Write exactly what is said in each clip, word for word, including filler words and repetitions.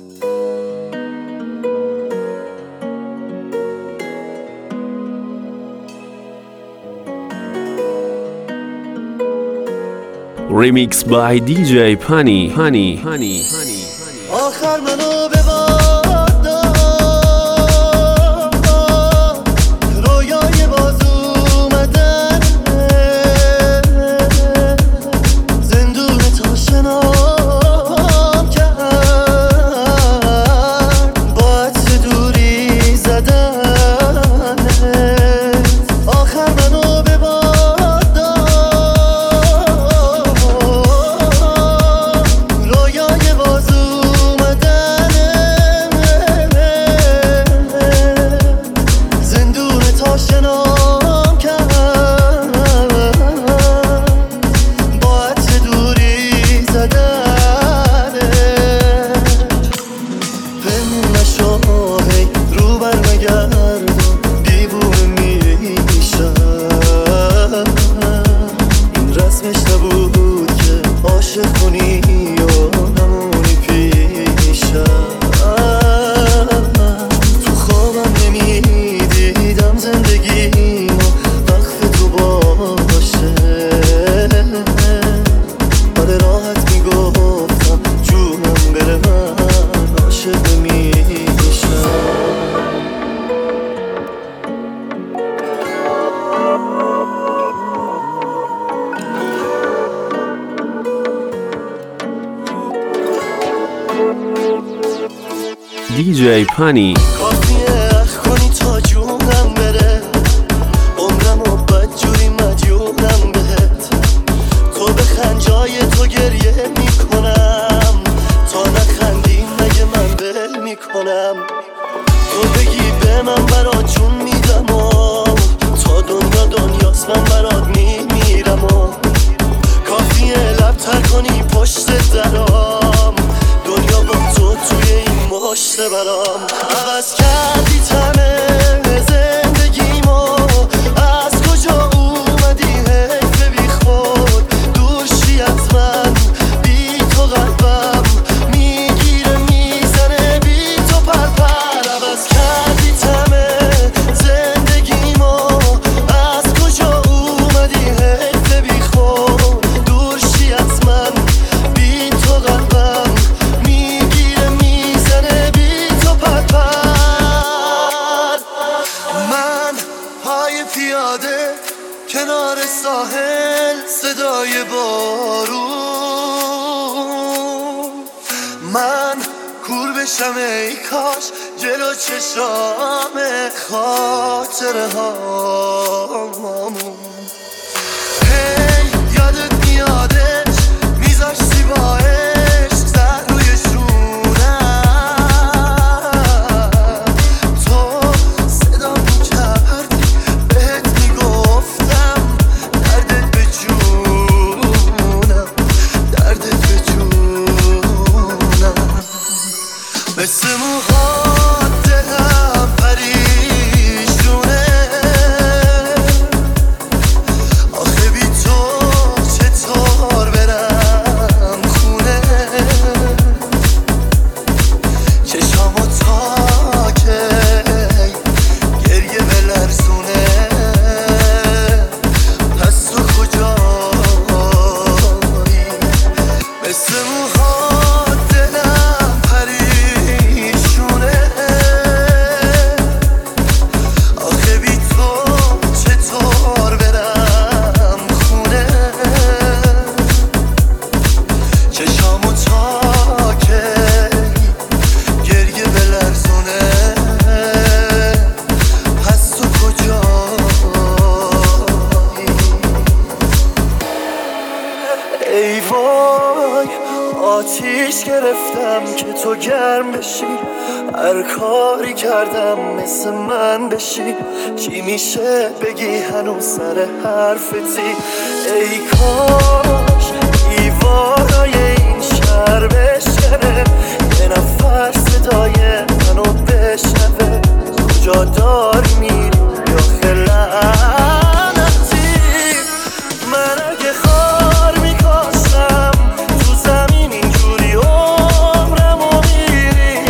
Remix by دی جی Pani Hani Hani Hani آخر منو ببار رویای باز اومدن زندون تا شنام کرد با عطر دوری زدن آخر منو ببار رویای باز اومدن زندون تا شنام کرد با عطر دوری زدن پنهون نشو هی رو بر نگردم دیوونه میشم این رسمش نبود که عاشق کنی و نمونی پیشم تو خوابم نمیدیدم زندگیم و وقف تو باشه آره راحت میگفتم جونم بره من عاشق نمیشم دی جی Pani کافیه اخ کنی تا جونم بره عمرم و بدجوری مدیونم بهت تو بخند جای تو گریه میکنم تا نخندی مگه من بل میکنم تو بگی به من برات جون میدم و تا دنیا دنیاست من برات میمیرم و کافیه لبتر کنی پشت درام دنیا با تو توی این مشت برام عوض کردی تمه زندگیمو از کجا اومدی حیف بی خود دور شی از من بی تو قلبم میگیره میزنه بی تو پرپر عوض کردی تمه زندگیمو از کجا اومدی حیف بی خود دور شی از من بی تو قلبم میگیره میزنه بی تو پرپر من پای پیاده کنار ساحل صدای بارون من کور بشم ای کاش جلو چشام خاطره هامون هی یادت میادش میذاشتی با عشق سر روی شونم تو صدا میکردی بهت میگفتم دردت به جونم دردت به جونم مثل موهات دلم پریشونه آخه بی تو چطور برم خونه چشامو تا که گریه بلرزونه پس تو کجایی مثل موهات دلم پریشونه آخه بی تو چطور برم خونه چشامو تا که گریه بلرزونه پس تو کجایی ای وای آتیش گرفتم که تو گرم بشی هر کاری کردم مثل من بشی چی میشه بگی هنوز سر حرفتی ای کاش دیوارای این شهر بشکنه یه نفر صدای منو بشنوه کجا داری میری یا خلعنتی من اگه خار میکاشم تو زمین اینجوری عمرمو میری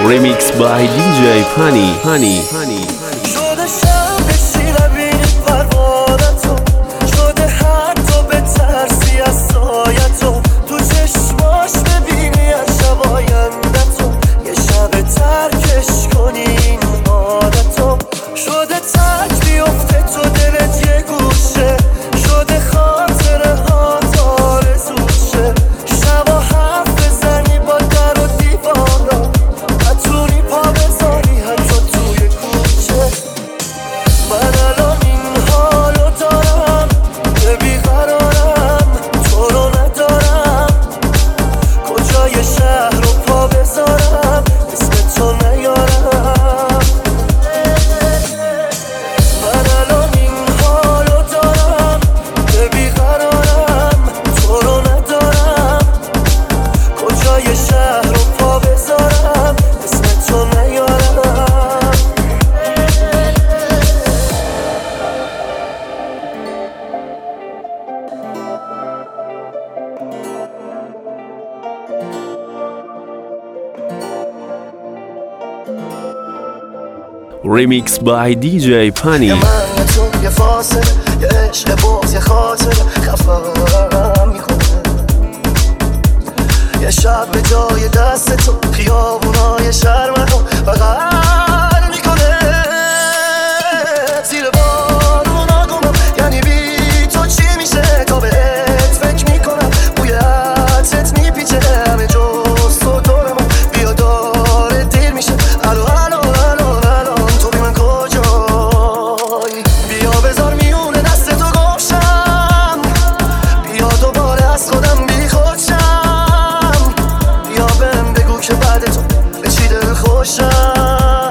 Remix by دی جی Funny Funny Funny شده شب بشی نبینی پروانتو، شده حتی به ترسی از سایتو، تو چشماش ببینی از شب آیندتو، یه شب ترکش کنی این حالتو، شده ترک بیفته تو دلت یه گوشه، شده خاطره ها آرزوشه، شبا حرف بزنی با در و دیوارا، نتونی پا بذاری حتی توی کوچه. من الان این حالو دارم که بیقرارم، تو رو ندارم، کجای شهر رو پا بذارم اسم تو نیارم. من الان این حالو دارم که بیقرارم، تو رو ندارم، کجای شهر رو پا بذارم اسم تو نیارم. Remix by دی جی Funny یه من یه تو یه فاصله، یه عشق بغض یه خاطره خفم میکنه، یه شب به جای دست تو خیابونای شهر منو بغل میکنه، زیر بارونا گمم یعنی بی تو چی میشه، تا بهت فکر میکنم بوی عطرت میپیچه همه جز تو دورم، بیا داره دیر میشه الو الو الو الو تو بی من کجایی، بیا بذار میونه دست تو گمشم، بیا دوباره از خودم بی خودشم، بیا بهم بگو که بعد تو به چی دل خوشم،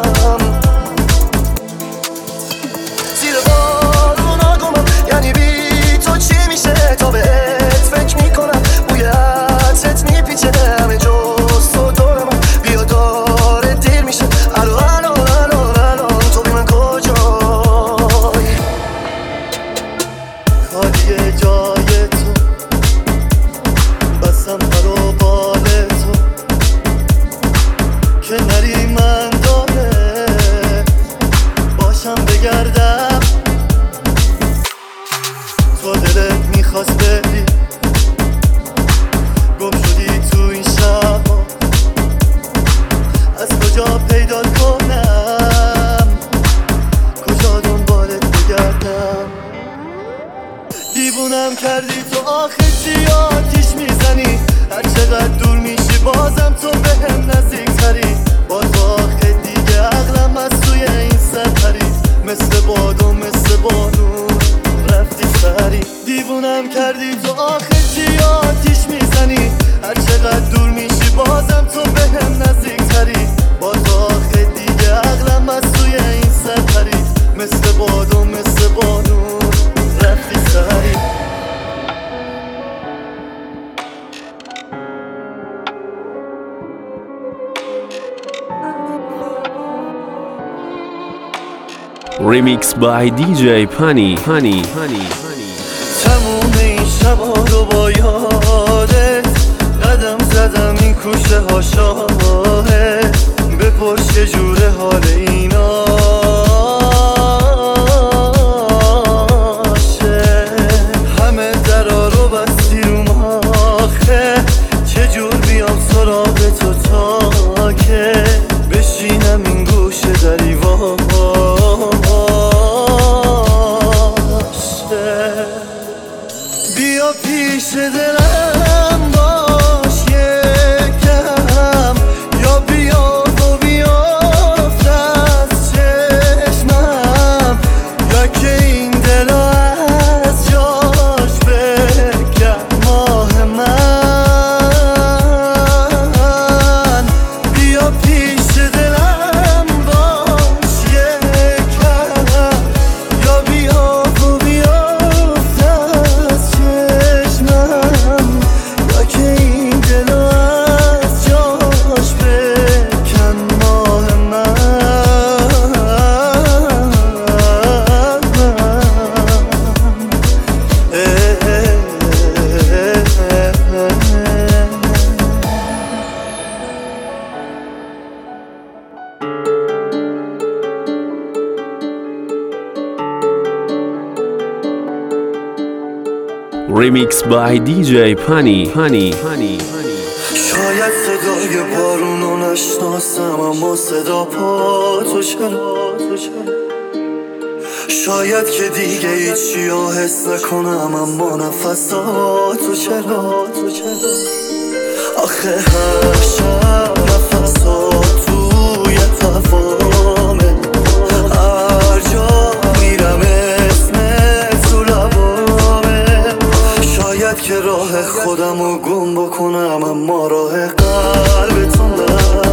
زیر بارونا گمم یعنی بی تو چی میشه، تا بهت فکر میکنم بوی عطرت میپیچه همه جز تو دورم، بیا داره دیر میشه الو الو الو الو تو بی من کجایی، خالیه جای تو بسم پر و بال تو که نری من داره باشم بگردم، تو دلت میخواست بری گم شدی تو این شبا، از کجا پیدا کنم کجا دنبالت بگردم، دیوونم کردی تو آخه چی آتیش میزنی، هر چقدر دور میشی بازم تو بهم نزدیک تری، باز آخه دیگه عقلم از توی این سفری، مثل باد و مثل بارون رفتی سری، دیوونم کردی تو آخه چی آتیش میزنی، هر چقدر دور میشی بازم تو بهم نزدیک تری، باز آخه دیگه عقلم از توی این سفری، مثل باد و مثل بارون رفتی سری. Remix by دی جی Funny Funny Funny تموم این شبا رو با یادت قدم زدم این کوچه ها شاهد، بپرس چجوره حال ایناشه، همه درا رو بستی روم آخه، چجور بیام سراغ تو تا که بشینم این گوشه دریواشه، بیا پیش دلم باش یکم، یا بیا و بیافت از چشمم، یا که این دل از جاش بکن ماه من، بیا پیش دلم باش یکم، یا بیا و بیافت از چشمم، یا که Remix by دی جی پانی پانی پانی شاید صدای بارونو نشناسم اما صدا پا تو چرا شاید که دیگه هیچی رو حس نکنم اما نفساتو چرا آخه هر شب نفسات توی قفامه هر جا میرم اسمت تو لبامه شاید که راه خودم رو گم بکنم اما راه قلبتون نه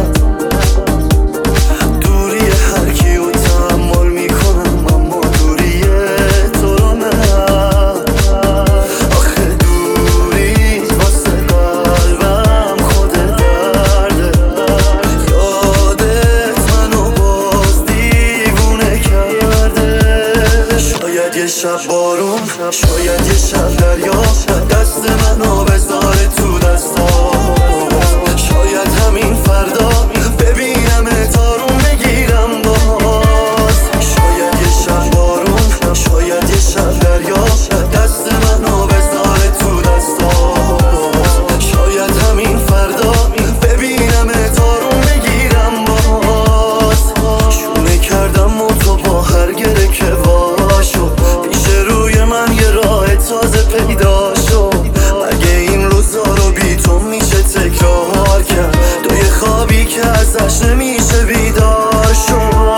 دوری هر کی رو تحمل میکنم اما دوری تو رو نه آخه دوری واسه قلبم خود درده یادت منو باز دیوونه کرده شاید یه شب بارون شاید یه شب دریا دست منو بذاره تو دستا شاید همین فردا ببینم تارون بگیرم باز شاید یه شب بارون شاید یه شب دریا دست منو بذاره تو دستا شاید همین فردا ببینم تارون بگیرم باز شونه کردم و تو با هر گره که واشو پیش روی من یه راه تازه پیدا شو اگه این روزا رو بی تو میشه تکرار کرد توی خوابی که ازش نمیشه بیدار شو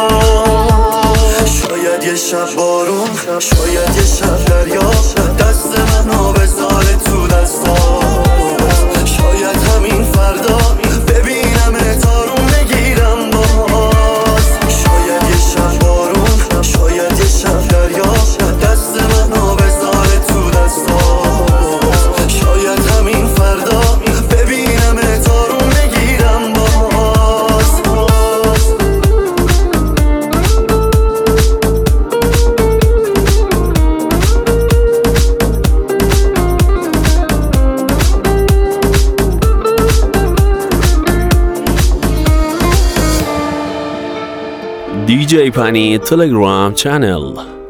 شاید یه شب بارون شاید یه شب دریا دست منو بذاره تو دستا شاید همین فردا ببینم تارون بگیرم باز شاید یه شب بارون شاید یه شب دریا دست منو بذاره تو دستا شاید همین فردا ببینم تارون بگیرم باز دی جی پانی تلگرام چنل